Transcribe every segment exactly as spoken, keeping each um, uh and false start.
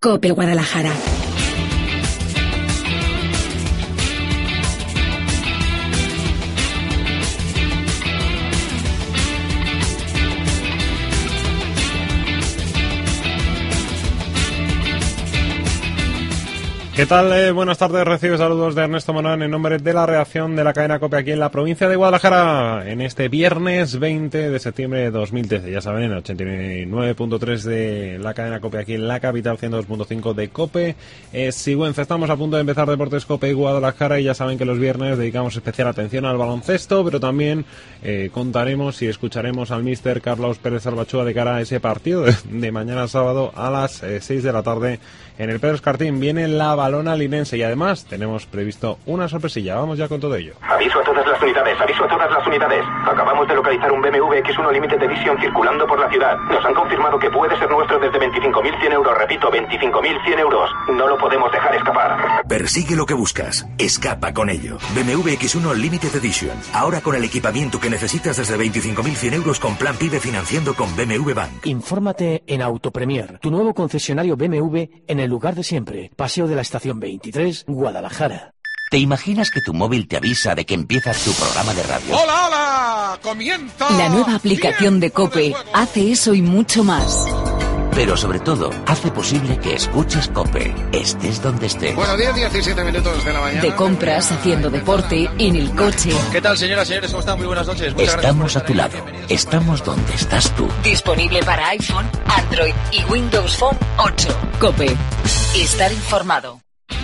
COPE Guadalajara. ¿Qué tal? Eh, buenas tardes, recibe saludos de Ernesto Morán en nombre de la redacción de la cadena COPE aquí en la provincia de Guadalajara en este viernes veinte de septiembre de dos mil trece, ya saben, en el ochenta y nueve punto tres de la cadena COPE aquí en la capital, ciento dos punto cinco de COPE. Eh, Sigüenza, estamos a punto de empezar Deportes COPE Guadalajara y ya saben que los viernes dedicamos especial atención al baloncesto, pero también eh, contaremos y escucharemos al míster Carlos Pérez Albachúa de cara a ese partido de, de mañana sábado a las eh, seis de la tarde en el Pedro Escartín. Viene la Balona Linense y además tenemos previsto una sorpresilla. Vamos ya con todo ello. Aviso a todas las unidades, aviso a todas las unidades. Acabamos de localizar un B M W X uno Limited Edition circulando por la ciudad. Nos han confirmado que puede ser nuestro desde veinticinco mil cien euros. Repito, veinticinco mil cien euros. No lo podemos dejar escapar. Persigue lo que buscas. Escapa con ello. B M W X uno Limited Edition. Ahora con el equipamiento que necesitas desde veinticinco mil cien euros con plan PIBE financiando con B M W Bank. Infórmate en Autopremier, tu nuevo concesionario B M W en el lugar de siempre. Paseo de la Estación veintitrés, Guadalajara. ¿Te imaginas que tu móvil te avisa de que empiezas tu programa de radio? ¡Hola, hola! ¡Comienza! La nueva aplicación de COPE hace eso y mucho más. Pero sobre todo, hace posible que escuches COPE, estés donde estés. Bueno, diez, diecisiete minutos de la mañana. De compras, haciendo deporte, en el coche. ¿Qué tal, señoras y señores? ¿Cómo están? Muy buenas noches. Muchas Estamos a tu lado. Estamos donde estás tú. Disponible para iPhone, Android y Windows Phone ocho. COPE. Estar informado.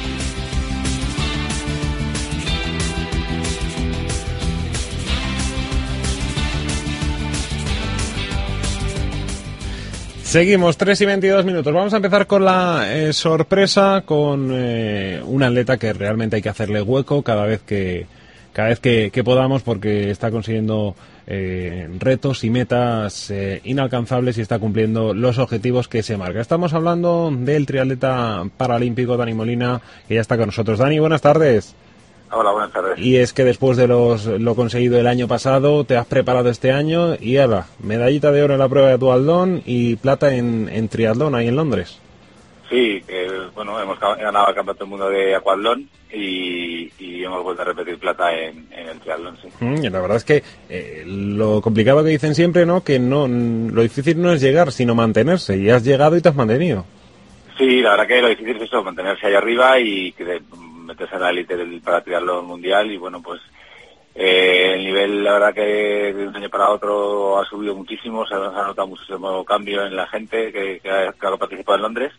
Seguimos, tres y veintidós minutos. Vamos a empezar con la eh, sorpresa, con eh, un atleta que realmente hay que hacerle hueco cada vez que cada vez que, que podamos, porque está consiguiendo eh, retos y metas eh, inalcanzables y está cumpliendo los objetivos que se marca. Estamos hablando del triatleta paralímpico Dani Molina, que ya está con nosotros. Dani, buenas tardes. Hola, buenas tardes. Y es que después de los, lo conseguido el año pasado, te has preparado este año y ala, medallita de oro en la prueba de dualdón y plata en, en triatlón ahí en Londres. Sí, que bueno, hemos ganado el campeonato del mundo de aquatlón y, y hemos vuelto a repetir plata en, en el triatlón, sí. Mm, y la verdad es que eh, lo complicado que dicen siempre, ¿no? Que no, lo difícil no es llegar, sino mantenerse. Y has llegado y te has mantenido. Sí, la verdad que lo difícil es eso, mantenerse ahí arriba y que de, meterse en la élite del para triatlón mundial y bueno, pues eh, el nivel, la verdad que de un año para otro ha subido muchísimo, se ha, se ha notado muchísimo cambio en la gente que, que, ha, que ha participado en Londres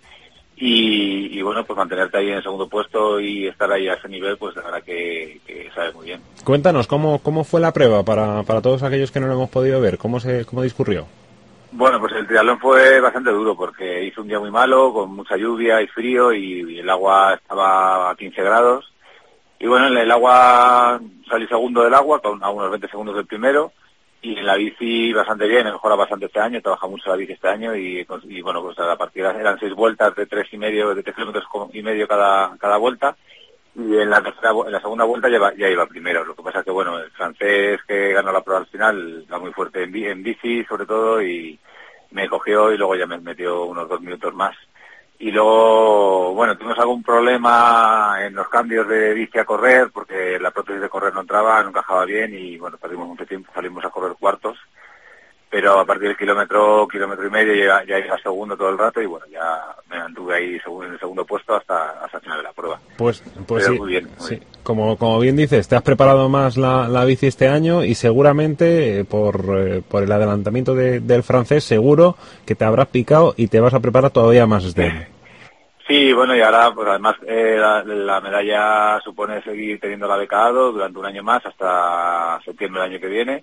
y, y bueno, pues mantenerte ahí en el segundo puesto y estar ahí a ese nivel, pues la verdad que, que sabe muy bien. Cuéntanos, ¿cómo, cómo fue la prueba para, para todos aquellos que no lo hemos podido ver? ¿Cómo se cómo discurrió? Bueno, pues el triatlón fue bastante duro porque hizo un día muy malo, con mucha lluvia y frío y, y el agua estaba a quince grados. Y bueno, en el agua salí segundo del agua, con a unos veinte segundos del primero. Y en la bici bastante bien, he mejorado bastante este año, he trabajado mucho la bici este año y, y bueno, pues a la partida eran seis vueltas de tres y medio, de tres kilómetros y medio cada, cada vuelta. Y en la tercera, en la segunda vuelta ya, ya iba primero. Lo que pasa es que, bueno, el francés que ganó la prueba al final va muy fuerte en, en bici, sobre todo, y me cogió y luego ya me metió unos dos minutos más. Y luego, bueno, tuvimos algún problema en los cambios de bici a correr, porque la prótesis de correr no entraba, no encajaba bien y, bueno, perdimos mucho tiempo, salimos a correr cuartos. Pero a partir del kilómetro, kilómetro y medio ya, ya iba segundo todo el rato y bueno, ya me mantuve ahí en el segundo puesto hasta, hasta el final de la prueba. Pues, pues Pero sí, muy bien, muy sí. bien. Como, como bien dices, te has preparado más la, la bici este año y seguramente eh, por, eh, por el adelantamiento de, del francés seguro que te habrás picado y te vas a preparar todavía más este año. Sí, bueno, y ahora pues además eh, la, la medalla supone seguir teniendo la beca A D O durante un año más hasta septiembre del año que viene.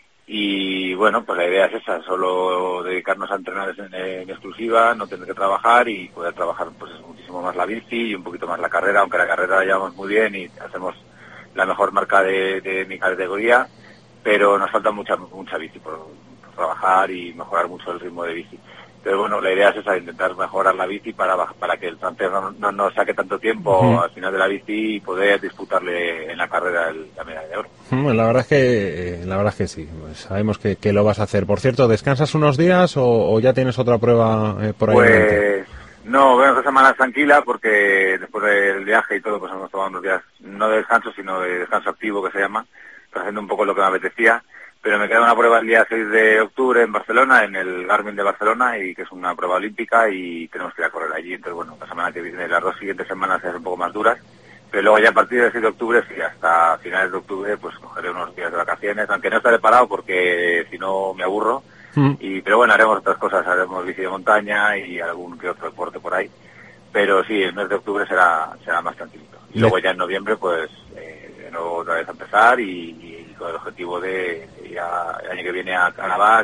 Y bueno, pues la idea es esa, solo dedicarnos a entrenar en, en exclusiva, no tener que trabajar y poder trabajar pues muchísimo más la bici y un poquito más la carrera, aunque la carrera la llevamos muy bien y hacemos la mejor marca de, de mi categoría, pero nos falta mucha mucha bici por, por trabajar y mejorar mucho el ritmo de bici. Pero bueno, la idea es esa, intentar mejorar la bici para para que el francés no, no nos saque tanto tiempo uh-huh. al final de la bici y poder disputarle en la carrera el, la medalla de oro. Uh-huh. La verdad es que la verdad es que sí, pues sabemos que, que lo vas a hacer. Por cierto, ¿descansas unos días o, o ya tienes otra prueba eh, por ahí? Pues No, bueno, esta semana es tranquila porque después del viaje y todo, pues hemos tomado unos días, no de descanso, sino de descanso activo, que se llama, pues haciendo un poco lo que me apetecía. Pero me queda una prueba el día seis de octubre en Barcelona, en el Garmin de Barcelona, y que es una prueba olímpica y tenemos que ir a correr allí. Entonces, bueno, la semana que viene, las dos siguientes semanas es un poco más duras. Pero luego ya a partir del seis de octubre, sí, hasta finales de octubre, pues cogeré unos días de vacaciones, aunque no estaré parado porque si no me aburro. Mm. Y pero bueno, haremos otras cosas, haremos bici de montaña y algún que otro deporte por ahí. Pero sí, el mes de octubre será será más tranquilito. Y luego ya en noviembre, pues, eh, de nuevo otra vez a empezar y, y con el objetivo de ir a, el año que viene a Canadá,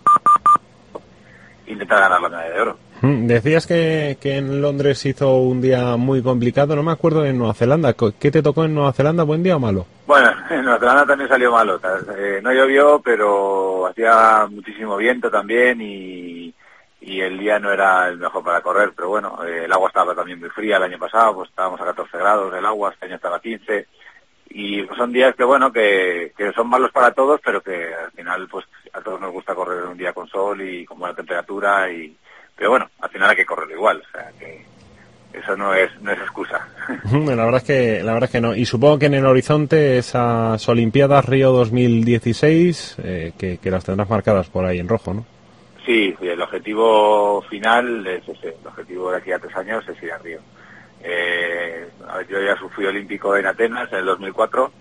intentar ganar la medalla de oro. Decías que, que en Londres hizo un día muy complicado, no me acuerdo en Nueva Zelanda. ¿Qué te tocó en Nueva Zelanda? ¿Buen día o malo? Bueno, en Nueva Zelanda también salió malo. Eh, no llovió, pero hacía muchísimo viento también y, y el día no era el mejor para correr. Pero bueno, eh, el agua estaba también muy fría el año pasado, pues estábamos a catorce grados el agua, este año estaba a quince. Y pues son días que, bueno, que, que son malos para todos, pero que al final, pues a todos nos gusta correr un día con sol y con buena temperatura y... Pero bueno, al final hay que correrlo igual, o sea que eso no es no es excusa. La verdad es que la verdad es que no. Y supongo que en el horizonte esas Olimpiadas Río dos mil dieciséis, eh, que, que las tendrás marcadas por ahí en rojo, ¿no? Sí, el objetivo final es ese, el objetivo de aquí a tres años es ir a Río. Eh, yo ya fui olímpico en Atenas en el dos mil cuatro,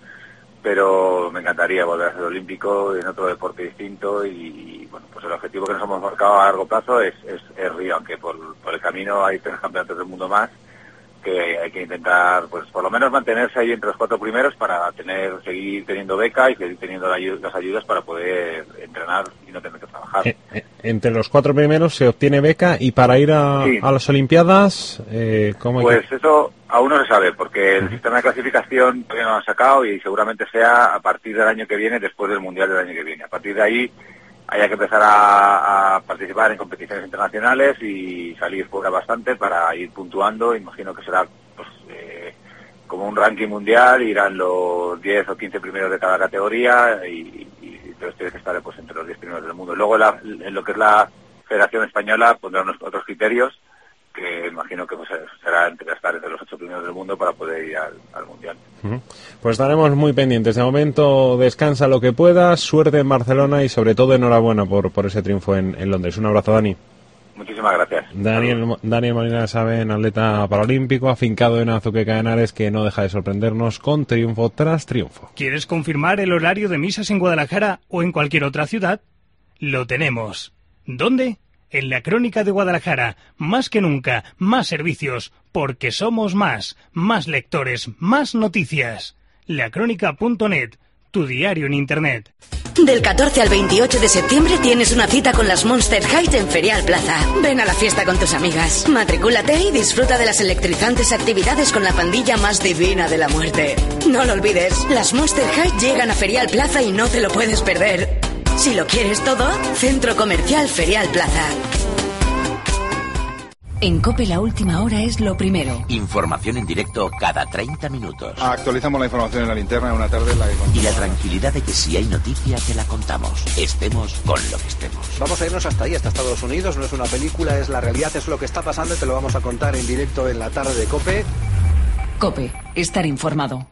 pero me encantaría volver a ser olímpico en otro deporte distinto y, bueno, pues el objetivo que nos hemos marcado a largo plazo es, es, es Río, aunque por, por el camino hay tres campeonatos del mundo más que hay que intentar, pues por lo menos mantenerse ahí entre los cuatro primeros para tener seguir teniendo beca y seguir teniendo la, las ayudas para poder entrenar y no tener que trabajar. Eh, eh, entre los cuatro primeros se obtiene beca y para ir a, sí. a las Olimpiadas, eh, ¿cómo hay Pues que... eso aún no se sabe, porque el uh-huh. sistema de clasificación todavía no lo han sacado y seguramente sea a partir del año que viene, después del Mundial del año que viene. A partir de ahí haya que empezar a, a participar en competiciones internacionales y salir fuera bastante para ir puntuando. Imagino que será pues, eh, como un ranking mundial, irán los diez o quince primeros de cada categoría y, y entonces tienes que estar pues, entre los diez primeros del mundo. Luego la, en lo que es la Federación Española pondrá unos otros criterios que imagino que pues, será entre estar entre los ocho primeros del mundo para poder ir al, al Mundial. Uh-huh. Pues estaremos muy pendientes. De momento descansa lo que puedas, suerte en Barcelona y sobre todo enhorabuena por, por ese triunfo en, en Londres. Un abrazo, Dani. Muchísimas gracias. Daniel, Daniel Molina Saben, atleta paralímpico, afincado en Azuqueca de Henares, que no deja de sorprendernos con triunfo tras triunfo. ¿Quieres confirmar el horario de misas en Guadalajara o en cualquier otra ciudad? Lo tenemos. ¿Dónde? En la Crónica de Guadalajara, más que nunca, más servicios, porque somos más, más lectores, más noticias. la crónica punto net, tu diario en Internet. Del catorce al veintiocho de septiembre tienes una cita con las Monster High en Ferial Plaza. Ven a la fiesta con tus amigas. Matricúlate y disfruta de las electrizantes actividades con la pandilla más divina de la muerte. No lo olvides, las Monster High llegan a Ferial Plaza y no te lo puedes perder. Si lo quieres todo, Centro Comercial Ferial Plaza. En COPE la última hora es lo primero. Información en directo cada treinta minutos. Actualizamos la información en la linterna en una tarde en la que contamos. Y la tranquilidad de que si hay noticia te la contamos. Estemos con lo que estemos. Vamos a irnos hasta ahí, hasta Estados Unidos. No es una película, es la realidad, es lo que está pasando y te lo vamos a contar en directo en la tarde de COPE. COPE, estar informado.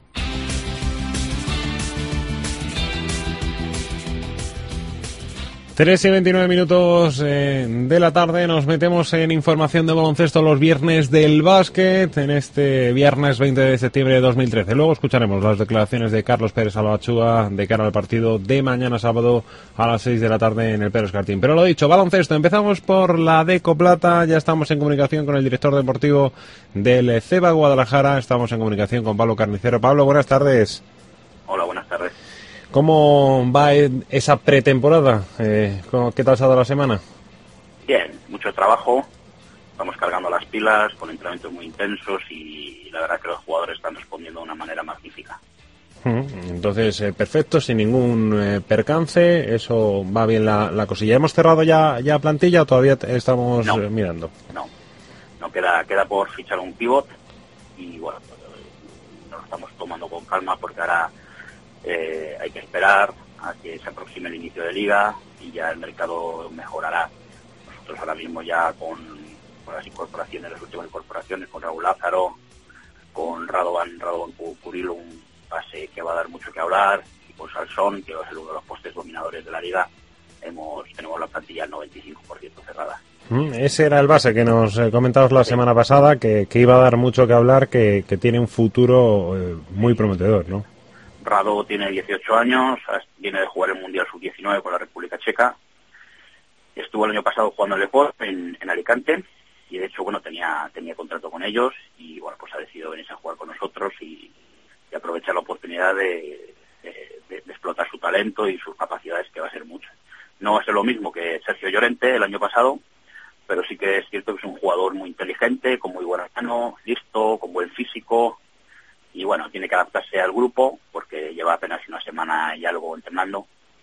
tres y veintinueve minutos eh, de la tarde, nos metemos en información de baloncesto los viernes del básquet, en este viernes veinte de septiembre de dos mil trece. Luego escucharemos las declaraciones de Carlos Pérez Albachúa de cara al partido de mañana sábado a las seis de la tarde en el Pérez Cartín. Pero lo dicho, baloncesto, empezamos por la Deco Plata, ya estamos en comunicación con el director deportivo del CEBA Guadalajara, estamos en comunicación con Pablo Carnicero. Pablo, buenas tardes. Hola, buenas tardes. ¿Cómo va esa pretemporada? Eh, ¿Qué tal se ha dado la semana? Bien, mucho trabajo, estamos cargando las pilas con entrenamientos muy intensos y la verdad que los jugadores están respondiendo de una manera magnífica. Entonces, eh, perfecto, sin ningún eh, percance, eso va bien la, la cosilla. ¿Hemos cerrado ya, ya plantilla o todavía estamos no, eh, mirando? No, no queda, queda por fichar un pivot y bueno, nos lo estamos tomando con calma porque ahora Eh, hay que esperar a que se aproxime el inicio de liga y ya el mercado mejorará. Nosotros ahora mismo ya con, con las incorporaciones, las últimas incorporaciones, con Raúl Lázaro, con Radovan, Radovan Kurilo, un pase que va a dar mucho que hablar, y con Salsón, que va a ser uno de los postes dominadores de la liga. Hemos, tenemos la plantilla al noventa y cinco por ciento cerrada. Mm, ese era el base que nos eh, comentabas la sí. semana pasada, que, que iba a dar mucho que hablar, que, que tiene un futuro eh, muy prometedor, ¿no? Rado tiene dieciocho años, viene de jugar el Mundial sub diecinueve con la República Checa. Estuvo el año pasado jugando en Leport, en, en Alicante, y de hecho, bueno, tenía tenía contrato con ellos, y bueno, pues ha decidido venirse a jugar con nosotros y, y aprovechar la oportunidad de, de, de, de explotar su talento y sus capacidades, que va a ser mucho. No va a ser lo mismo que Sergio Llorente el año pasado, pero sí que es cierto que es un jugador muy inteligente, con muy buena mano, listo, con buen físico, y bueno, tiene que adaptarse al grupo, porque lleva apenas una semana y algo entrenando,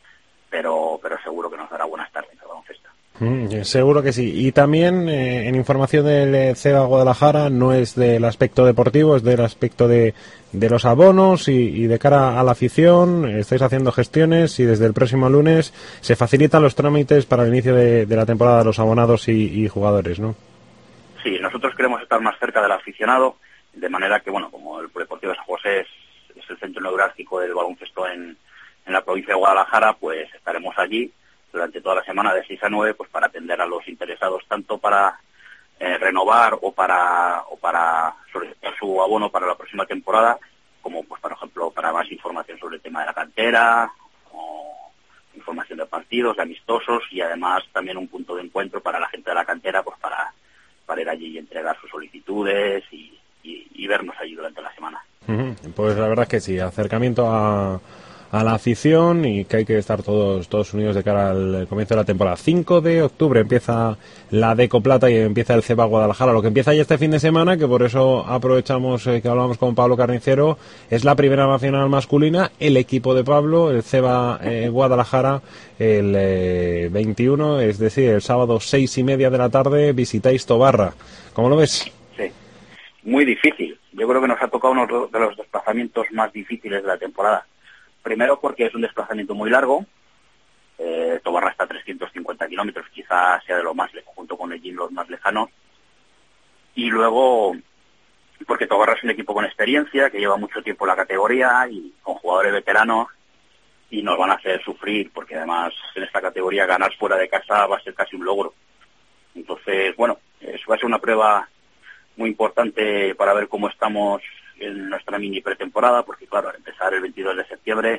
pero pero seguro que nos dará buenas tardes al baloncesto. Mm, seguro que sí. Y también eh, en información del C E B A Guadalajara, no es del aspecto deportivo, es del aspecto de, de los abonos y, y de cara a la afición. Estáis haciendo gestiones y desde el próximo lunes se facilitan los trámites para el inicio de, de la temporada de los abonados y, y jugadores, ¿no? Sí, nosotros queremos estar más cerca del aficionado, de manera que, bueno, como el Polideportivo de San José es, es el centro neurálgico del baloncesto en, en la provincia de Guadalajara, pues estaremos allí durante toda la semana de seis a nueve, pues para atender a los interesados, tanto para eh, renovar o para o para solicitar su abono para la próxima temporada, como pues por ejemplo para más información sobre el tema de la cantera, o información de partidos, de amistosos, y además también un punto de encuentro para la gente de la cantera, pues para, para ir allí y entregar sus solicitudes y, y, y vernos allí durante la semana. Pues la verdad es que sí, acercamiento a a la afición, y que hay que estar todos todos unidos de cara al comienzo de la temporada. cinco de octubre empieza la Deco Plata y empieza el C E B A Guadalajara. Lo que empieza ya este fin de semana, que por eso aprovechamos eh, que hablamos con Pablo Carnicero, es la primera nacional masculina, el equipo de Pablo, el C E B A eh, Guadalajara, el eh, veintiuno, es decir, el sábado seis y media de la tarde, visitáis Tobarra. ¿Cómo lo ves? Sí, muy difícil. Yo creo que nos ha tocado uno de los desplazamientos más difíciles de la temporada. Primero porque es un desplazamiento muy largo, eh, Tobarra está a trescientos cincuenta kilómetros, quizás sea de lo más lejos, junto con el Gin los más lejanos, y luego porque Tobarra es un equipo con experiencia, que lleva mucho tiempo en la categoría y con jugadores veteranos, y nos van a hacer sufrir, porque además en esta categoría ganar fuera de casa va a ser casi un logro. Entonces, bueno, eso va a ser una prueba muy importante para ver cómo estamos en nuestra mini pretemporada, porque claro, al empezar el veintidós de septiembre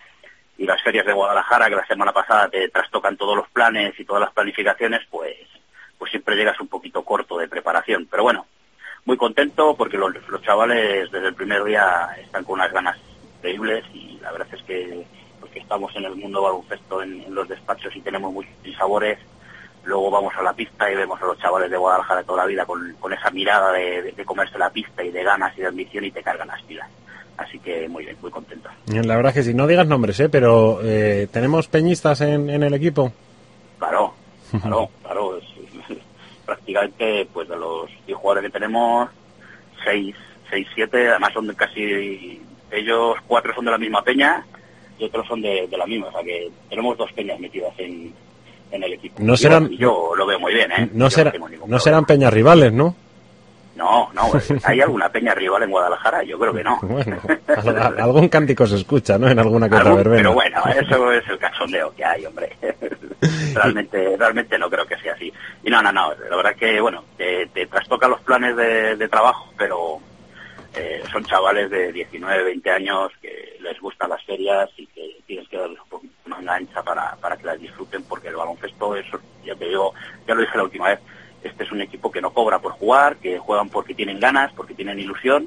y las ferias de Guadalajara, que la semana pasada te trastocan todos los planes y todas las planificaciones, pues pues siempre llegas un poquito corto de preparación. Pero bueno, muy contento porque los, los chavales desde el primer día están con unas ganas increíbles, y la verdad es que porque estamos en el mundo baloncesto en, en los despachos y tenemos muchos sabores. Luego vamos a la pista y vemos a los chavales de Guadalajara de toda la vida con, con esa mirada de, de, de comerse la pista y de ganas y de ambición, y te cargan las pilas. Así que muy bien, muy contento. La verdad es que sí, no digas nombres, ¿eh? Pero eh, ¿tenemos peñistas en, en el equipo? Claro, claro, claro. Es, es, prácticamente, pues de los diez jugadores que tenemos, seis, seis, siete, además son de casi, ellos cuatro son de la misma peña y otros son de, de la misma. O sea que tenemos dos peñas metidas en... en el equipo. No serán, yo, yo lo veo muy bien, ¿eh? No, será, no, no serán peñas rivales, ¿no? No, no, ¿hay alguna peña rival en Guadalajara? Yo creo que no. Bueno, algún cántico se escucha, ¿no? En alguna que otra verbena. Pero bueno, eso es el cachondeo que hay, hombre. Realmente realmente no creo que sea así. Y no, no, no, la verdad que, bueno, te, te trastocan los planes de, de trabajo, pero eh, son chavales de diecinueve, veinte años que les gustan las ferias y que tienes que darles un poquito una engancha para, para que las disfruten, porque el baloncesto, eso, ya te digo, ya lo dije la última vez, este es un equipo que no cobra por jugar, que juegan porque tienen ganas, porque tienen ilusión,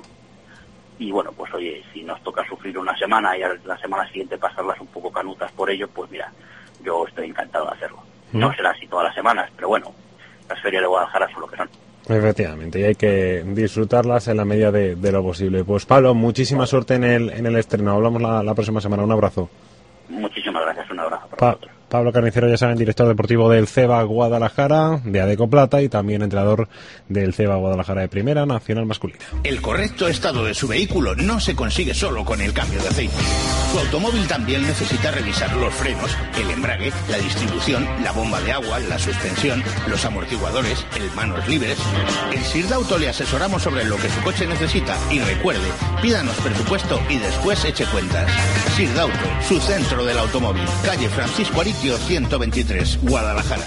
y bueno, pues oye, si nos toca sufrir una semana y a la semana siguiente pasarlas un poco canutas por ello, pues mira, yo estoy encantado de hacerlo. ¿Mm? No será así todas las semanas, pero bueno, las ferias de Guadalajara son lo que son. Efectivamente, y hay que disfrutarlas en la medida de, de lo posible. Pues Pablo, muchísima vale. suerte en el, en el estreno. Hablamos la, la próxima semana. Un abrazo. Muchísimas gracias, un abrazo para pa vosotros. Pablo Carnicero, ya saben, director deportivo del CEBA Guadalajara, de Adeco Plata, y también entrenador del CEBA Guadalajara de Primera Nacional Masculina. El correcto estado de su vehículo no se consigue solo con el cambio de aceite. Su automóvil también necesita revisar los frenos, el embrague, la distribución, la bomba de agua, la suspensión, los amortiguadores, el manos libres. En Sirdauto le asesoramos sobre lo que su coche necesita y recuerde, pídanos presupuesto y después eche cuentas. Sirdauto, su centro del automóvil, calle Francisco Ariquio ciento veintitrés, Guadalajara.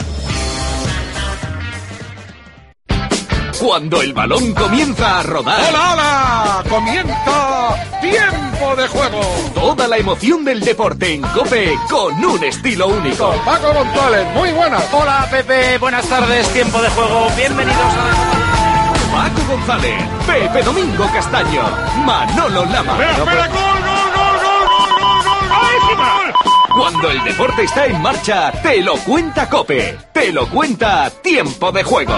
Cuando el balón comienza a rodar. ¡Hola, hola! ¡Comienza Tiempo de Juego! Toda la emoción del deporte en COPE con un estilo único. Con Paco González, muy buenas. Hola, Pepe, buenas tardes. Tiempo de Juego, bienvenidos a... Paco González, Pepe Domingo Castaño, Manolo Lama. ¡Espera, espera! ¡Gol, gol, gol, gol, gol, gol, gol! gol! Cuando el deporte está en marcha, te lo cuenta COPE. Te lo cuenta Tiempo de Juego.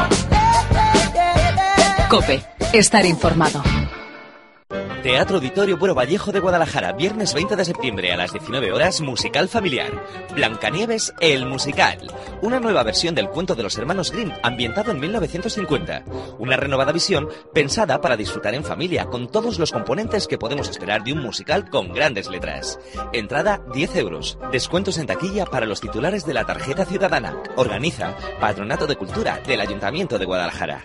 COPE. Estar informado. Teatro Auditorio Buero Vallejo de Guadalajara, viernes veinte de septiembre a las diecinueve horas, musical familiar. Blancanieves, el musical. Una nueva versión del cuento de los hermanos Grimm, ambientado en mil novecientos cincuenta. Una renovada visión pensada para disfrutar en familia, con todos los componentes que podemos esperar de un musical con grandes letras. Entrada diez euros. Descuentos en taquilla para los titulares de la tarjeta ciudadana. Organiza Patronato de Cultura del Ayuntamiento de Guadalajara.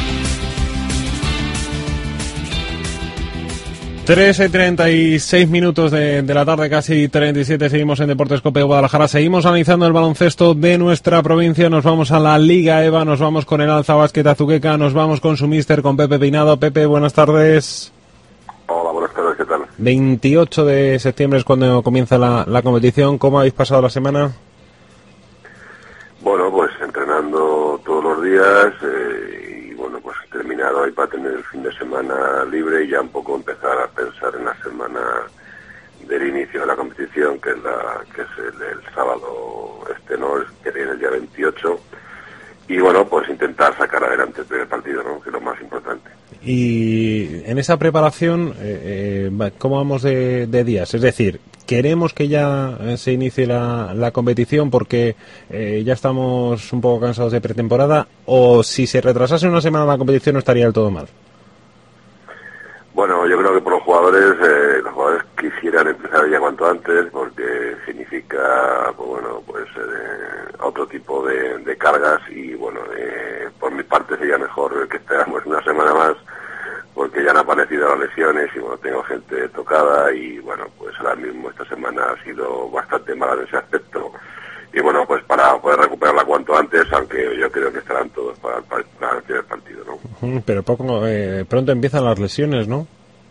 tres y treinta y seis minutos de, de la tarde, casi treinta y siete, seguimos en Deportes COPE Guadalajara, seguimos analizando el baloncesto de nuestra provincia, nos vamos a la Liga E V A, nos vamos con el Alza Básquet Azuqueca, nos vamos con su míster, con Pepe Peinado. Pepe, buenas tardes. Hola, buenas tardes, ¿qué tal? veintiocho de septiembre es cuando comienza la, la competición, ¿cómo habéis pasado la semana? Bueno, pues entrenando todos los días, eh, bueno, pues terminado hoy para tener el fin de semana libre y ya un poco empezar a pensar en la semana del inicio de la competición, que es la que es el, el sábado este, ¿no? Que viene el día veintiocho. Y bueno, pues intentar sacar adelante el primer partido, ¿no? Que es lo más importante. Y en esa preparación, eh, eh, ¿cómo vamos de, de días? Es decir, ¿queremos que ya se inicie la, la competición porque eh, ya estamos un poco cansados de pretemporada? ¿O si se retrasase una semana la competición no estaría del todo mal? Bueno, yo creo que por los jugadores, eh, los jugadores quisieran empezar ya cuanto antes porque significa, pues bueno, pues eh, otro tipo de, de cargas y bueno, eh, por mi parte sería mejor que esperáramos una semana más porque ya han aparecido las lesiones y bueno, tengo gente tocada y bueno, pues ahora mismo esta semana ha sido bastante mala en ese aspecto y bueno, pues para poder recuperarla cuanto antes, aunque yo creo que estarán todos para el, para el primer partido, ¿no? Pero poco, eh, pronto empiezan las lesiones, ¿no?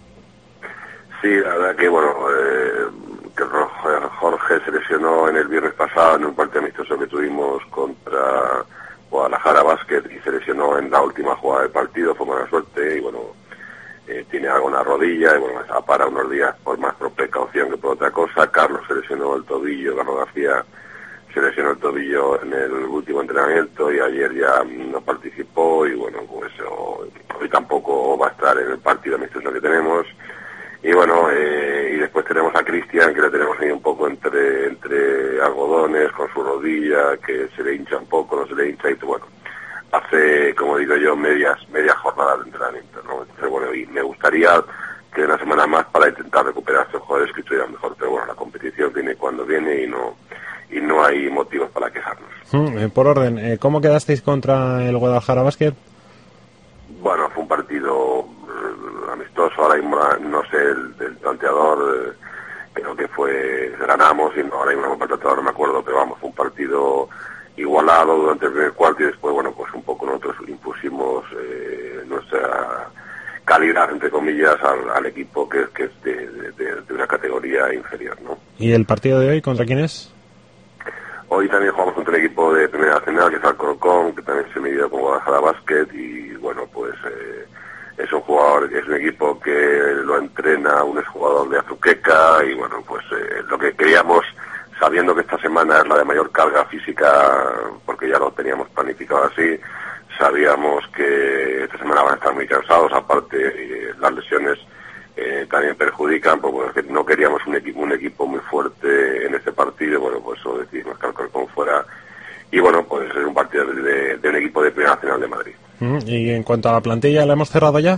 Sí, la verdad que bueno, eh, que Jorge se lesionó en el viernes pasado en un partido amistoso que tuvimos contra Guadalajara Basket y se lesionó en la última jugada del partido, fue mala suerte y bueno, eh, tiene algo en la rodilla y bueno, está para unos días por más por precaución que por otra cosa. Carlos se lesionó el tobillo, Carlos García se lesionó el tobillo en el último entrenamiento y ayer ya no participó y bueno, pues hoy, hoy tampoco va a estar en el partido amistoso que tenemos. Y bueno, eh, y después tenemos a Cristian, que le tenemos ahí un poco entre entre algodones, con su rodilla, que se le hincha un poco, no se le hincha, y bueno, hace, como digo yo, medias medias jornadas de entrenamiento, ¿no? Entonces, bueno, y me gustaría que una semana más para intentar recuperar a estos jugadores que estuvieran mejor, pero bueno, la competición viene cuando viene y no y no hay motivos para quejarnos. Mm, por orden, ¿cómo quedasteis contra el Guadalajara Basket? Bueno, fue un partido amistoso, ahora mismo no sé el, el planteador, eh, creo que fue, ganamos y no, ahora mismo el planteador no me acuerdo, pero vamos, fue un partido igualado durante el primer cuarto y después, bueno, pues un poco nosotros impusimos eh, nuestra calidad, entre comillas, al, al equipo que, que es de, de, de una categoría inferior, ¿no? ¿Y el partido de hoy contra quién es? Hoy también jugamos contra el equipo de Primera Nacional, que es Alcorcón, que también se midió con Guadalajara Basket y bueno, pues eh, es un jugador, es un equipo que lo entrena un exjugador de Azuqueca y bueno, pues eh, lo que queríamos, sabiendo que esta semana es la de mayor carga física, porque ya lo teníamos planificado así, sabíamos que esta semana van a estar muy cansados, aparte eh, las lesiones eh, también perjudican, pues bueno, es que no queríamos un equipo un equipo muy fuerte en este partido, bueno, pues eso decidimos que Alcorcón fuera, y bueno, pues es un partido de, de un equipo de Primera Nacional de Madrid. Y en cuanto a la plantilla, ¿la hemos cerrado ya?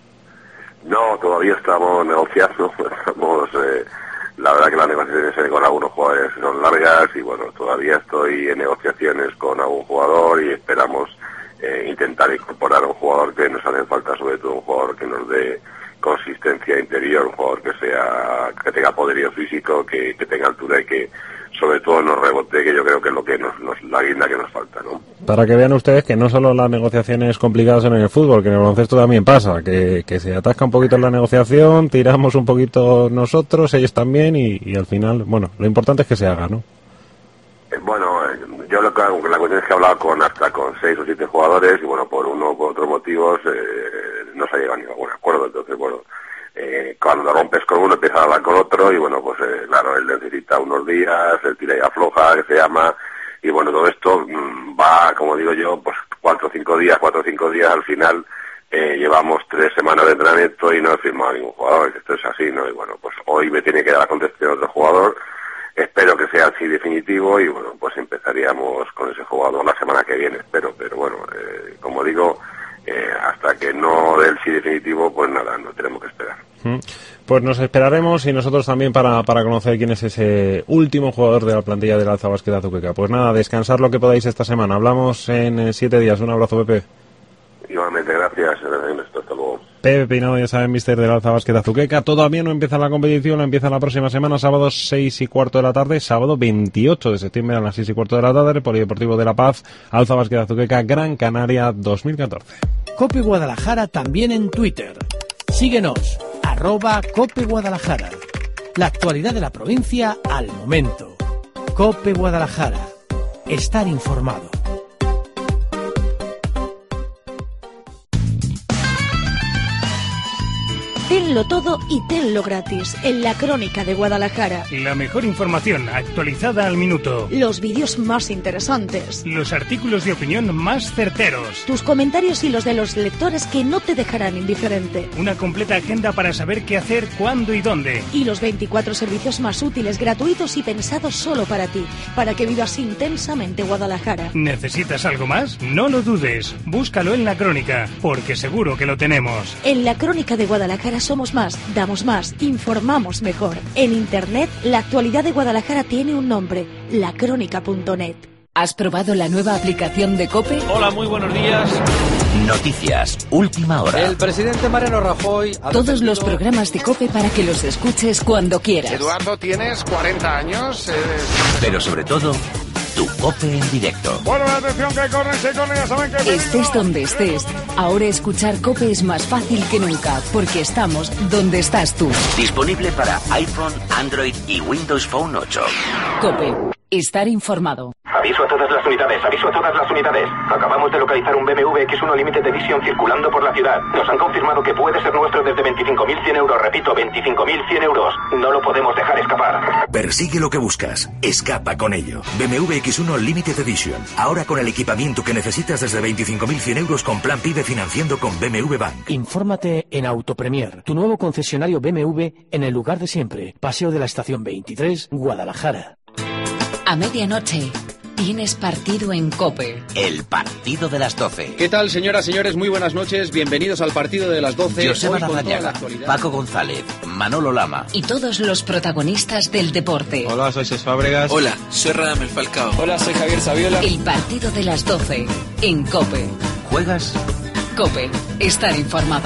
No, todavía estamos negociando, estamos, eh, la verdad que las negociaciones con algunos jugadores son largas y bueno, todavía estoy en negociaciones con algún jugador y esperamos eh, intentar incorporar a un jugador que nos hace falta, sobre todo un jugador que nos dé consistencia interior, un jugador que sea, que tenga poderío físico, que, que tenga altura y que sobre todo nos rebote, que yo creo que es lo que nos, nos la guinda que nos falta, ¿no? Para que vean ustedes que no solo las negociaciones complicadas en el fútbol, que en el baloncesto también pasa, que, que se atasca un poquito en la negociación, tiramos un poquito nosotros, ellos también, y, y al final, bueno, lo importante es que se haga, ¿no? Eh, bueno, eh, yo lo que hago, la cuestión es que he hablado con hasta con seis o siete jugadores y bueno, por uno o por otros motivos eh, no se ha llegado a ningún acuerdo, entonces bueno, Eh, cuando rompes con uno empiezas a hablar con otro y bueno, pues eh, claro, él necesita unos días, el tira y afloja, que se llama, y bueno, todo esto mmm, va, como digo yo, pues cuatro o cinco días, cuatro o cinco días, al final eh, llevamos tres semanas de entrenamiento y no he firmado a ningún jugador, esto es así, ¿no? Y bueno, pues hoy me tiene que dar la contestación otro jugador, espero que sea así definitivo y bueno, pues empezaríamos con ese jugador la semana que viene, espero, pero bueno, eh, como digo, Eh, hasta que no dé el sí definitivo, pues nada, no tenemos que esperar. Pues nos esperaremos y nosotros también para, para conocer quién es ese último jugador de la plantilla del Alza Basket Azuqueca. Pues nada, descansar lo que podáis esta semana. Hablamos en siete días. Un abrazo, Pepe. Igualmente, gracias. Hasta luego. Pepe Peinado, ya saben, mister del Alza Basket Azuqueca. Todavía no empieza la competición, la empieza la próxima semana, sábado seis y cuarto de la tarde, sábado veintiocho de septiembre a las seis y cuarto de la tarde, Polideportivo de La Paz, Alza Basket Azuqueca, Gran Canaria dos mil catorce. Cope Guadalajara también en Twitter. Síguenos, arroba Cope Guadalajara. La actualidad de la provincia al momento. Cope Guadalajara. Estar informado. Tenlo todo y tenlo gratis en la Crónica de Guadalajara. La mejor información actualizada al minuto. Los vídeos más interesantes. Los artículos de opinión más certeros. Tus comentarios y los de los lectores que no te dejarán indiferente. Una completa agenda para saber qué hacer, cuándo y dónde. Y los veinticuatro servicios más útiles, gratuitos y pensados solo para ti, para que vivas intensamente Guadalajara. ¿Necesitas algo más? No lo dudes. Búscalo en la Crónica, porque seguro que lo tenemos. En la Crónica de Guadalajara somos más, damos más, informamos mejor. En Internet, la actualidad de Guadalajara tiene un nombre, la crónica punto net. ¿Has probado la nueva aplicación de COPE? Hola, muy buenos días. Noticias, última hora. El presidente Mariano Rajoy ha Todos defendido... los programas de COPE para que los escuches cuando quieras. Eduardo, tienes cuarenta años. Eres... Pero sobre todo, tu COPE en directo. Bueno, atención, que corren, se corren, ya saben que... Estés donde estés, ahora escuchar COPE es más fácil que nunca, porque estamos donde estás tú. Disponible para iPhone, Android y Windows Phone ocho. COPE, estar informado. Aviso a todas las unidades, aviso a todas las unidades. Acabamos de localizar un B M W X uno Limited Edition circulando por la ciudad. Nos han confirmado que puede ser nuestro desde veinticinco mil cien euros. Repito, veinticinco mil cien euros. No lo podemos dejar escapar. Persigue lo que buscas. Escapa con ello. B M W X uno Limited Edition. Ahora con el equipamiento que necesitas desde veinticinco mil cien euros con plan PIBE financiando con B M W Bank. Infórmate en Autopremier, tu nuevo concesionario B M W en el lugar de siempre. Paseo de la Estación veintitrés, Guadalajara. A medianoche tienes partido en COPE. El partido de las doce. ¿Qué tal, señoras, señores? Muy buenas noches. Bienvenidos al partido de las doce. Joseba Hoy con toda la Larrañaga, actualidad. Paco González, Manolo Lama. Y todos los protagonistas del deporte. Hola, soy Cés Fábregas. Hola, soy Radamel Falcao. Hola, soy Javier Saviola. El partido de las doce en COPE. ¿Juegas? COPE, estar informado.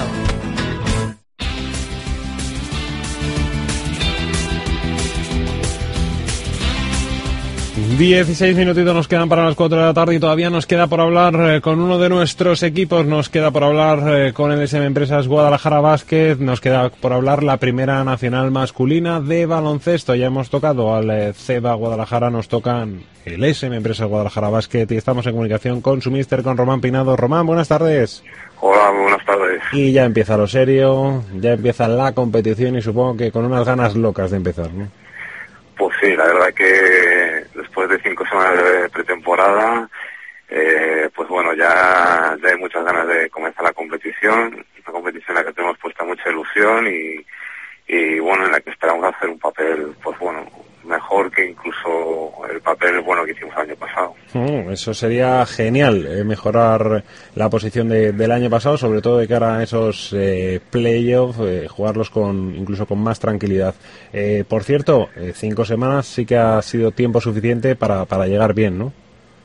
dieciséis minutitos nos quedan para las cuatro de la tarde y todavía nos queda por hablar eh, con uno de nuestros equipos, nos queda por hablar eh, con el S M Empresas Guadalajara Basket, nos queda por hablar la primera nacional masculina de baloncesto. Ya hemos tocado al eh, CEBA Guadalajara, nos tocan el S M Empresas Guadalajara Basket y estamos en comunicación con su míster, con Román Peinado. Román, buenas tardes. Hola, muy buenas tardes. Y ya empieza lo serio, ya empieza la competición y supongo que con unas ganas locas de empezar, ¿no? Pues sí, la verdad que después de cinco semanas de pretemporada, eh, pues bueno, ya, ya hay muchas ganas de comenzar la competición, una competición en la que tenemos puesta mucha ilusión y, y bueno, en la que esperamos hacer un papel, pues bueno, mejor que incluso el papel bueno que hicimos el año pasado. Mm, eso sería genial, eh, mejorar la posición de, del año pasado, sobre todo de cara a esos eh, playoffs, eh, jugarlos con incluso con más tranquilidad. Eh, por cierto, eh, cinco semanas sí que ha sido tiempo suficiente para, para llegar bien, ¿no?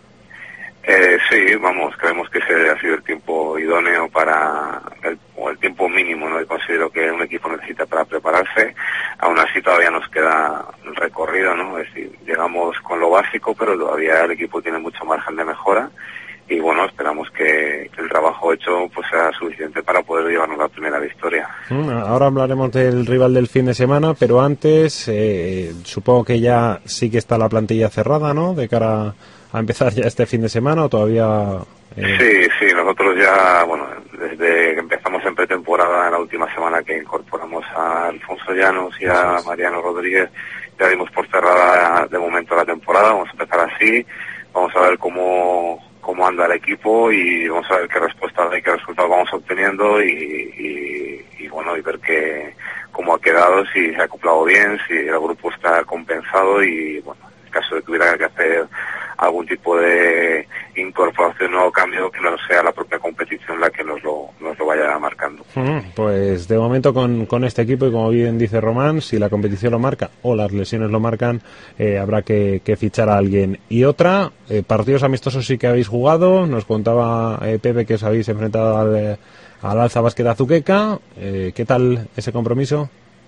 Eh, sí, vamos, creemos que ese ha sido el tiempo idóneo para, el, o el tiempo mínimo, ¿no? Que considero que un equipo necesita para prepararse. Aún así todavía nos queda un recorrido, ¿no? Es decir, llegamos con lo básico, pero todavía el equipo tiene mucho margen de mejora. Y bueno, esperamos que, que el trabajo hecho pues sea suficiente para poder llevarnos la primera victoria. Mm, ahora hablaremos del rival del fin de semana, pero antes eh, supongo que ya sí que está la plantilla cerrada, ¿no? De cara a empezar ya este fin de semana, o todavía... Eh... Sí, sí, nosotros ya, bueno, desde que empezamos en pretemporada, en la última semana que incorporamos a Alfonso Llanos y a Mariano Rodríguez, ya dimos por cerrada de momento la temporada. Vamos a empezar así, vamos a ver cómo cómo anda el equipo y vamos a ver qué respuestas y qué resultados vamos obteniendo y, y, y bueno, y ver qué, cómo ha quedado, si se ha acoplado bien, si el grupo está compensado y bueno, en caso de que hubiera que hacer algún tipo de incorporación o cambio, que no sea la propia competición la que nos lo, nos lo vaya marcando. Mm, pues de momento con, con este equipo, y como bien dice Román, si la competición lo marca o las lesiones lo marcan, eh, habrá que, que fichar a alguien. Y otra, eh, partidos amistosos sí que habéis jugado, nos contaba eh, Pepe que os habéis enfrentado al, eh, al Alza Basket Azuqueca. Eh, ¿qué tal ese compromiso?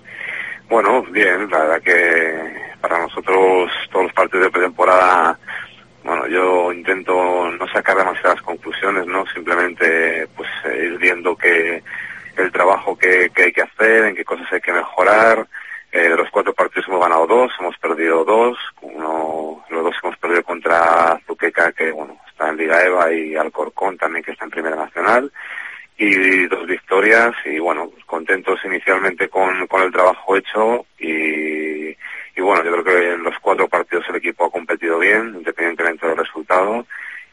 Bueno, bien, la verdad que para nosotros todos los partidos de pretemporada, bueno, yo intento no sacar demasiadas conclusiones, ¿no? Simplemente, pues, eh, ir viendo que el trabajo que, que hay que hacer, en qué cosas hay que mejorar. Eh, de los cuatro partidos hemos ganado dos, hemos perdido dos. Uno, los dos hemos perdido contra Azuqueca, que, bueno, está en Liga EVA, y Alcorcón también, que está en Primera Nacional. Y dos victorias, y bueno, contentos inicialmente con, con el trabajo hecho, y, y bueno, yo creo que en los cuatro partidos el equipo ha competido bien, independientemente del resultado,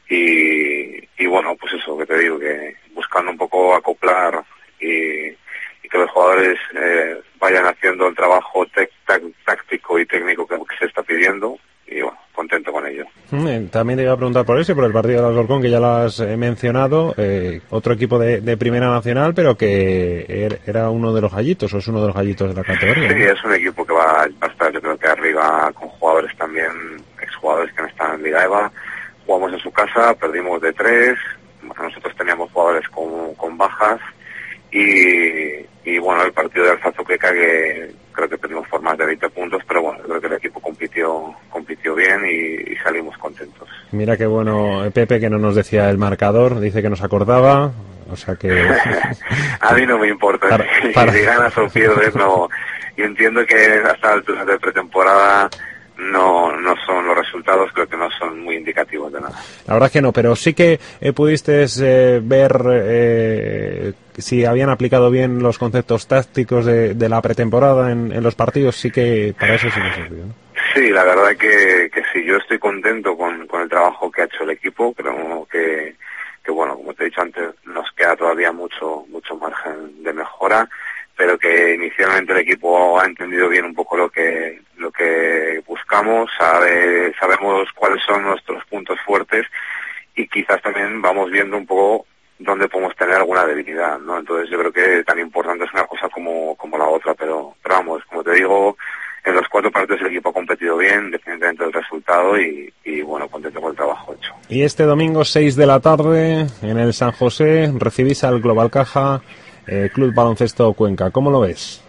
y, y bueno, pues eso que te digo, que buscando un poco acoplar y, y que los jugadores eh, vayan haciendo el trabajo tec, tac, táctico y técnico que, que se está pidiendo, y bueno, contento con ello. También te iba a preguntar por eso, por el partido del Alcorcón, que ya lo has eh, mencionado, eh, otro equipo de, de Primera Nacional, pero que er, era uno de los gallitos, o es uno de los gallitos de la categoría. Sí, ¿no? Es un equipo que va, va a estar, yo creo que arriba, con jugadores también, exjugadores que no están en Liga EVA. Jugamos en su casa, perdimos de tres, nosotros teníamos jugadores con, con bajas, y, y bueno, el partido de Alza Azuqueca, que creo que perdimos por más de veinte puntos, pero bueno, creo que el equipo compitió compitió bien y, y salimos contentos. Mira qué bueno, Pepe, que no nos decía el marcador, dice que nos acordaba, o sea que... A mí no me importa, para, si, para... si ganas o pierdes, no. Y entiendo que hasta alturas de pretemporada no no son los resultados, creo que no son muy indicativos de nada. La verdad es que no, pero sí que eh, pudiste eh, ver eh, si habían aplicado bien los conceptos tácticos de, de la pretemporada en, en los partidos. Sí que para eso sí me sirvió, ¿no? Sí, la verdad que, que sí, yo estoy contento con, con el trabajo que ha hecho el equipo. Creo que, que bueno, como te he dicho antes, nos queda todavía mucho mucho margen de mejora, pero que inicialmente el equipo ha entendido bien un poco lo que lo que buscamos, sabe, sabemos cuáles son nuestros puntos fuertes, y quizás también vamos viendo un poco dónde podemos tener alguna debilidad, ¿no? Entonces yo creo que tan importante es una cosa como, como la otra, pero, pero vamos, como te digo, en los cuatro partidos el equipo ha competido bien, independientemente del resultado, y, y bueno, contento con el trabajo hecho. Y este domingo, seis de la tarde, en el San José, recibís al Global Caja, Eh, Club Baloncesto Cuenca. ¿Cómo lo ves?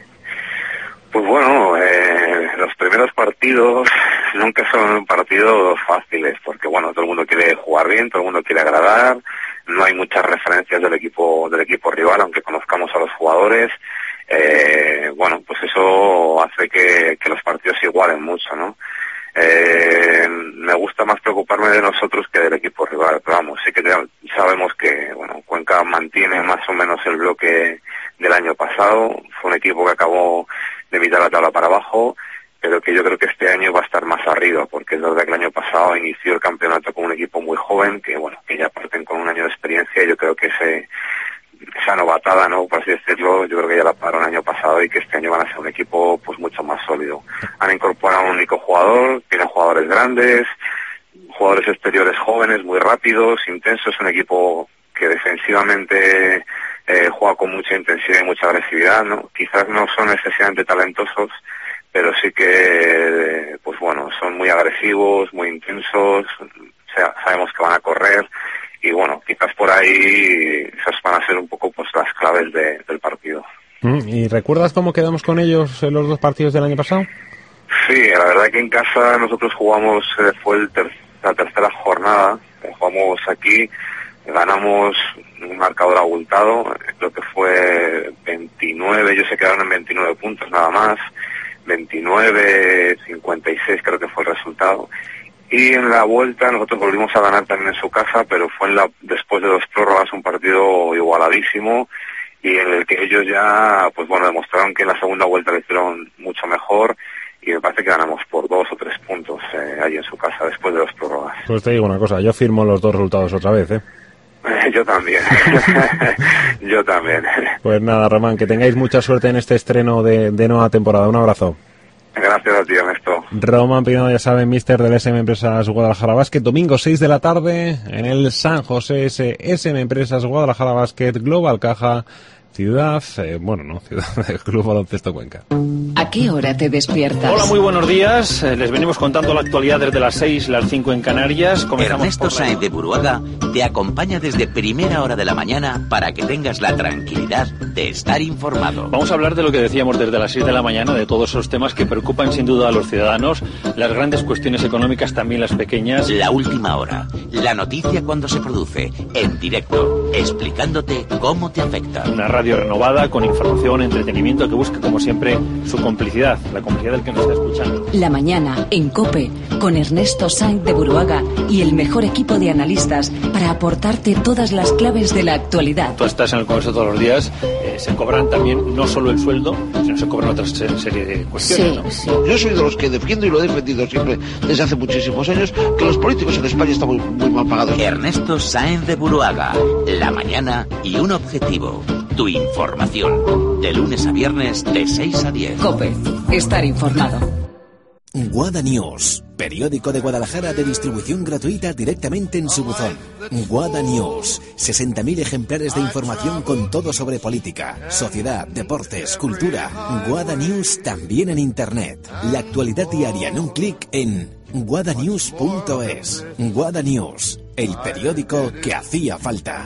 Pues bueno, eh, los primeros partidos nunca son partidos fáciles, porque bueno, todo el mundo quiere jugar bien, todo el mundo quiere agradar, no hay muchas referencias del equipo del equipo rival, aunque conozcamos a los jugadores. Eh, bueno, pues eso hace que, que los partidos se igualen mucho, ¿no? Eh, me gusta más preocuparme de nosotros que del equipo rival, pero vamos, sí que sabemos que bueno, Cuenca mantiene más o menos el bloque del año pasado. Fue un equipo que acabó de mitad de la tabla para abajo, pero que yo creo que este año va a estar más arriba, porque es verdad que el año pasado inició el campeonato con un equipo muy joven, que bueno, que ya parten con un año de experiencia, y yo creo que ese esa novatada, ¿no? Por así decirlo, yo creo que ya la pagaron el año pasado y que este año van a ser un equipo pues mucho más sólido. Han incorporado a un único jugador, tienen jugadores grandes, jugadores exteriores jóvenes, muy rápidos, intensos, un equipo que defensivamente eh, juega con mucha intensidad y mucha agresividad, ¿no? Quizás no son excesivamente talentosos, pero sí que, pues bueno, son muy agresivos, muy intensos, o sea, sabemos que van a correr y bueno, quizás por ahí esas van a ser un poco pues las claves de, del partido. ¿Y recuerdas cómo quedamos con ellos en los dos partidos del año pasado? Sí, la verdad que en casa nosotros jugamos, eh, fue el ter la tercera jornada, eh, jugamos aquí, ganamos un marcador abultado, creo que fue veintinueve, ellos se quedaron en veintinueve puntos nada más, veintinueve, cincuenta y seis creo que fue el resultado. Y en la vuelta nosotros volvimos a ganar también en su casa, pero fue en la, después de dos prórrogas, un partido igualadísimo y en el que ellos ya, pues bueno, demostraron que en la segunda vuelta lo hicieron mucho mejor y me parece que ganamos por dos o tres puntos eh, ahí en su casa después de dos prórrogas. Pues te digo una cosa, yo firmo los dos resultados otra vez, ¿eh? Yo también, yo también. Pues nada, Román, que tengáis mucha suerte en este estreno de, de nueva temporada. Un abrazo. Gracias a ti, Ernesto. Román Pino, ya saben, míster del S M Empresas Guadalajara Basket, domingo seis de la tarde en el San José S M Empresas Guadalajara Basket, Global Caja, Ciudad, eh, bueno, no, Ciudad del Club Baloncesto Cuenca. ¿A qué hora te despiertas? Hola, muy buenos días. Eh, les venimos contando la actualidad desde las seis, las cinco en Canarias. Comenzamos Ernesto la... Sáenz de Buruaga te acompaña desde primera hora de la mañana para que tengas la tranquilidad de estar informado. Vamos a hablar de lo que decíamos desde las seis de la mañana, de todos esos temas que preocupan sin duda a los ciudadanos, las grandes cuestiones económicas, también las pequeñas. La última hora, la noticia cuando se produce, en directo, explicándote cómo te afecta. Una radio renovada, con información, entretenimiento, que busca como siempre su complicidad, la complicidad del que nos está escuchando. La mañana en COPE con Ernesto Sáenz de Buruaga y el mejor equipo de analistas para aportarte todas las claves de la actualidad. Tú estás en el Congreso todos los días, eh, se cobran también no solo el sueldo, sino se cobran otra serie de cuestiones. Sí, ¿no? sí. Yo soy de los que defiendo y lo he defendido siempre desde hace muchísimos años, que los políticos en España están muy, muy mal pagados. Ernesto Sáenz de Buruaga, la mañana y un objetivo. Tu información. De lunes a viernes de seis a diez. COPE. Estar informado. Guada News, periódico de Guadalajara de distribución gratuita directamente en su buzón. Guada News, sesenta mil ejemplares de información con todo sobre política, sociedad, deportes, cultura. Guada News también en internet. La actualidad diaria en un clic en guadanews punto es. Guada News, el periódico que hacía falta.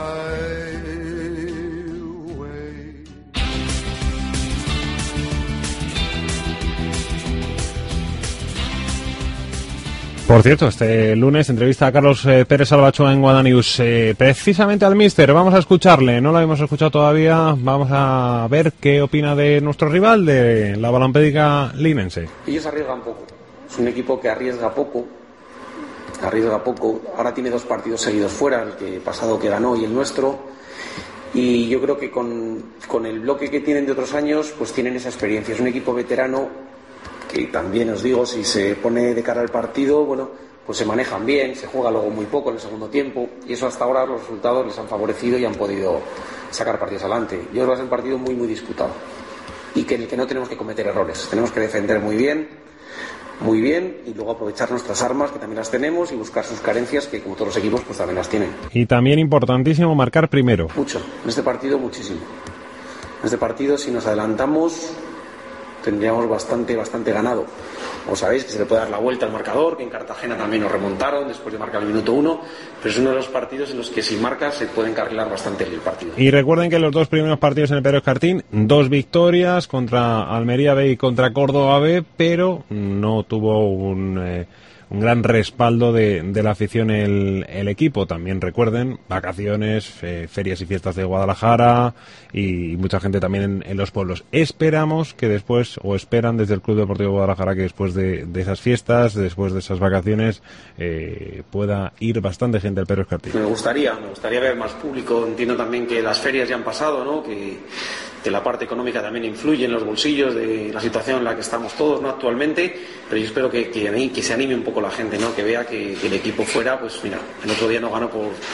Por cierto, este lunes entrevista a Carlos eh, Pérez Albachoa en Guada News, eh, precisamente al míster. Vamos a escucharle, no lo hemos escuchado todavía. Vamos a ver qué opina de nuestro rival, de la balompédica linense. Ellos arriesgan poco, es un equipo que arriesga poco, arriesga poco. Ahora tiene dos partidos seguidos fuera, el que pasado que ganó y el nuestro. Y yo creo que con, con el bloque que tienen de otros años, pues tienen esa experiencia. Es un equipo veterano que también os digo, si se pone de cara al partido, bueno, pues se manejan bien, se juega luego muy poco en el segundo tiempo y eso hasta ahora los resultados les han favorecido y han podido sacar partidos adelante. Yo creo que es un partido muy muy disputado y que en el que no tenemos que cometer errores, tenemos que defender muy bien, muy bien y luego aprovechar nuestras armas que también las tenemos y buscar sus carencias que como todos los equipos pues también las tienen. Y también importantísimo marcar primero. Mucho, en este partido muchísimo. En este partido si nos adelantamos tendríamos bastante, bastante ganado. Como sabéis que se le puede dar la vuelta al marcador, que en Cartagena también nos remontaron después de marcar el minuto uno, pero es uno de los partidos en los que si marcas se puede encarrilar bastante el partido. Y recuerden que los dos primeros partidos en el Pérez Cartín, dos victorias contra Almería B y contra Córdoba B, pero no tuvo un... Eh, un gran respaldo de, de la afición el, el equipo. También recuerden, vacaciones, eh, ferias y fiestas de Guadalajara y mucha gente también en, en los pueblos. Esperamos que después, o esperan desde el Club Deportivo Guadalajara, que después de, de esas fiestas, después de esas vacaciones, eh, pueda ir bastante gente al Pérez Cartín. Me gustaría, me gustaría ver más público. Entiendo también que las ferias ya han pasado, ¿no? Que, que la parte económica también influye en los bolsillos de la situación en la que estamos todos, ¿no? Actualmente, pero yo espero que, que, que se anime un poco la gente, ¿no? Que vea que, que el equipo fuera, pues mira, el otro día no ganó por,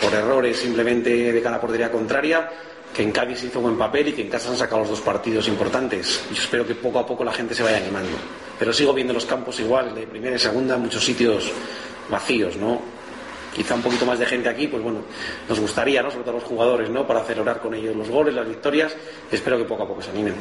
por errores simplemente de cada portería contraria, que en Cádiz hizo buen papel y que en casa han sacado los dos partidos importantes. Yo espero que poco a poco la gente se vaya animando. Pero sigo viendo los campos igual, de primera y segunda, muchos sitios vacíos, ¿no? Quizá un poquito más de gente aquí, pues bueno, nos gustaría, ¿no? Sobre todo los jugadores, ¿no? Para celebrar con ellos los goles, las victorias. Y espero que poco a poco se animen.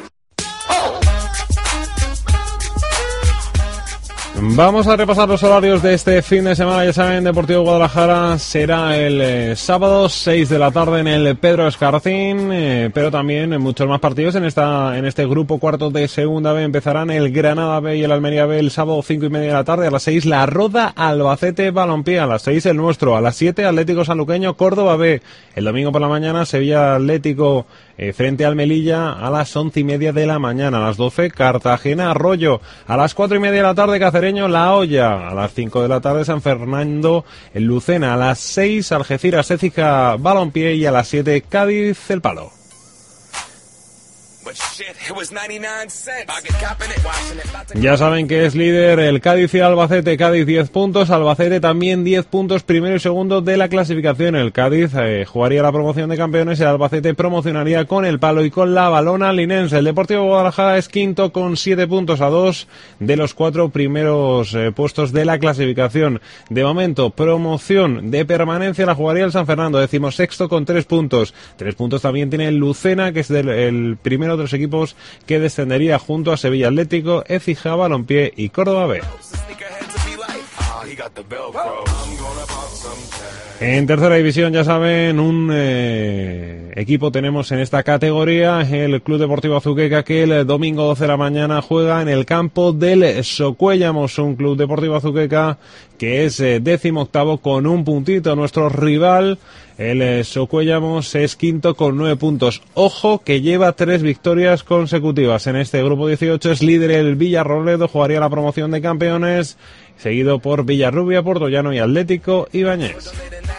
Vamos a repasar los horarios de este fin de semana. Ya saben, Deportivo Guadalajara será el eh, sábado, seis de la tarde en el Pedro Escarcín, eh, pero también muchos más partidos en esta en este grupo cuarto de Segunda B. Empezarán el Granada B y el Almería B el sábado, cinco y media de la tarde. A las seis, La Roda, Albacete, Balompié. A las seis, el nuestro. A las siete, Atlético Sanluqueño, Córdoba B. El domingo por la mañana, Sevilla Atlético eh, frente al Melilla a las once y media de la mañana. A las doce, Cartagena Arroyo. A las cuatro y media de la tarde, Cacereño La Hoya. A las cinco de la tarde, San Fernando el Lucena. A las seis, Algeciras Écija Balompié. Y a las siete, Cádiz El Palo. Ya saben que es líder el Cádiz y Albacete. Cádiz diez puntos, Albacete también diez puntos, primero y segundo de la clasificación. El Cádiz eh, jugaría la promoción de campeones, el Albacete promocionaría con El Palo y con la Balona Linense. El Deportivo Guadalajara es quinto con siete puntos, a dos de los cuatro primeros eh, puestos de la clasificación. De momento, promoción de permanencia la jugaría el San Fernando, decimosexto con tres puntos. Tres puntos también tiene el Lucena, que es del, el primero de los equipos que descendería junto a Sevilla Atlético, Écija Balompié y Córdoba B. En tercera división, ya saben, un eh, equipo tenemos en esta categoría, el Club Deportivo Azuqueca, que el domingo doce de la mañana juega en el campo del Socuéllamos, un Club Deportivo Azuqueca que es eh, décimo octavo con un puntito. Nuestro rival, el eh, Socuéllamos, es quinto con nueve puntos. Ojo que lleva tres victorias consecutivas. En este grupo dieciocho es líder el Villarrobledo, jugaría la promoción de campeones, seguido por Villarrubia, Portollano y Atlético Ibáñez.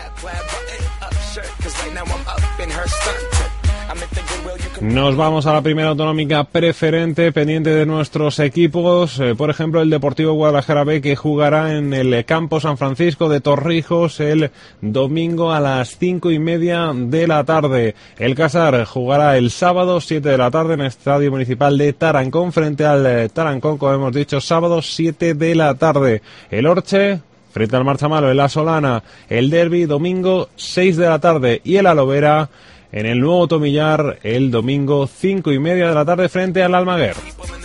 Nos vamos a la primera autonómica preferente, pendiente de nuestros equipos, eh, por ejemplo el Deportivo Guadalajara B, que jugará en el campo San Francisco de Torrijos el domingo a las cinco y media de la tarde. El Casar jugará el sábado siete de la tarde en el Estadio Municipal de Tarancón frente al eh, Tarancón, como hemos dicho, sábado siete de la tarde. El Orche frente al Marchamalo en La Solana, el Derbi domingo seis de la tarde, y el Alovera en el Nuevo Tomillar el domingo cinco y media de la tarde frente al Almaguer.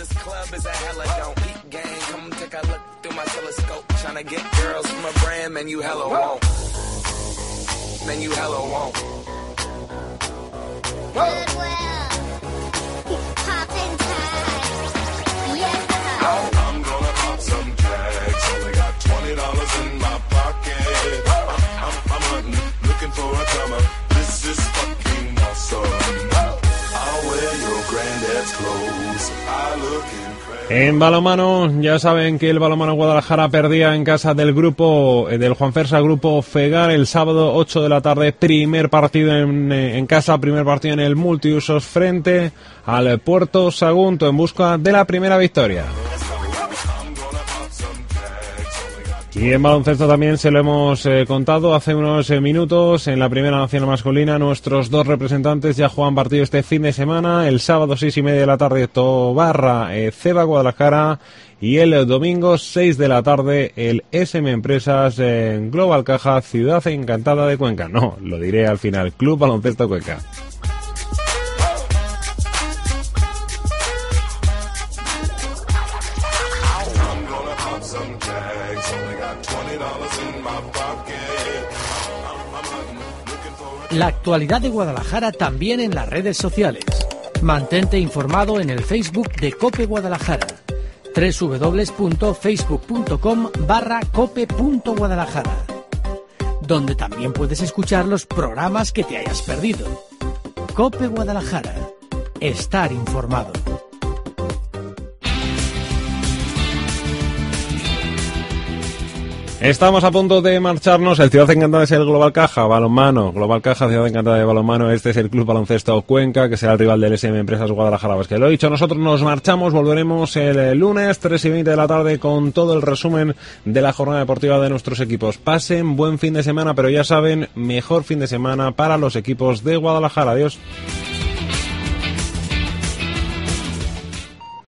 En balonmano, ya saben que el Balonmano Guadalajara perdía en casa del grupo del Juan Fersa Grupo Fegar el sábado ocho de la tarde, primer partido en, en casa, primer partido en el multiusos frente al Puerto Sagunto en busca de la primera victoria. Y en baloncesto también se lo hemos eh, contado hace unos eh, minutos. En la primera nacional masculina, nuestros dos representantes ya juegan partido este fin de semana. El sábado seis y media de la tarde, Tobarra, eh, Ceba Guadalajara. Y el domingo seis de la tarde, el S M Empresas eh, Global Caja, Ciudad Encantada de Cuenca. No, lo diré al final, Club Baloncesto Cuenca. La actualidad de Guadalajara también en las redes sociales. Mantente informado en el Facebook de COPE Guadalajara. doble u doble u doble u punto facebook punto com barra cope punto guadalajara, donde también puedes escuchar los programas que te hayas perdido. COPE Guadalajara. Estar informado. Estamos a punto de marcharnos. El Ciudad Encantada es el Global Caja Balonmano. Global Caja, Ciudad Encantada de Balonmano. Este es el Club Baloncesto Cuenca, que será el rival del S M Empresas Guadalajara Basket. Lo he dicho, nosotros nos marchamos. Volveremos el lunes, tres y veinte de la tarde, con todo el resumen de la jornada deportiva de nuestros equipos. Pasen buen fin de semana, pero ya saben, mejor fin de semana para los equipos de Guadalajara. Adiós.